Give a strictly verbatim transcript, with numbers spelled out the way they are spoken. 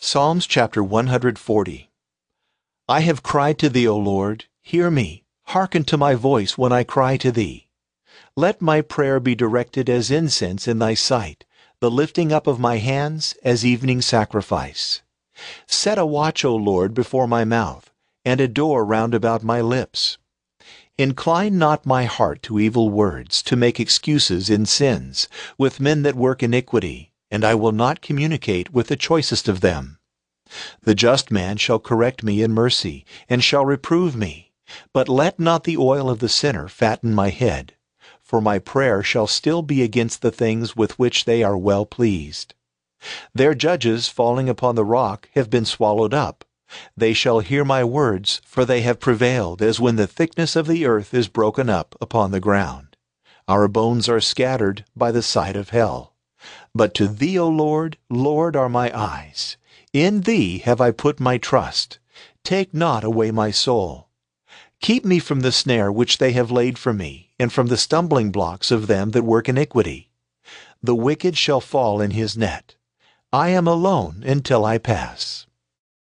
Psalms chapter one hundred forty. I have cried to thee, O Lord, hear me, hearken to my voice when I cry to thee. Let my prayer be directed as incense in thy sight, the lifting up of my hands as evening sacrifice. Set a watch, O Lord, before my mouth, and a door round about my lips. Incline not my heart to evil words, to make excuses in sins, with men that work iniquity, and I will not communicate with the choicest of them. The just man shall correct me in mercy, and shall reprove me. But let not the oil of the sinner fatten my head, for my prayer shall still be against the things with which they are well pleased. Their judges, falling upon the rock, have been swallowed up. They shall hear my words, for they have prevailed, as when the thickness of the earth is broken up upon the ground. Our bones are scattered by the side of hell. But to thee, O Lord, Lord, are my eyes. In thee have I put my trust. Take not away my soul. Keep me from the snare which they have laid for me, and from the stumbling blocks of them that work iniquity. The wicked shall fall in his net. I am alone until I pass.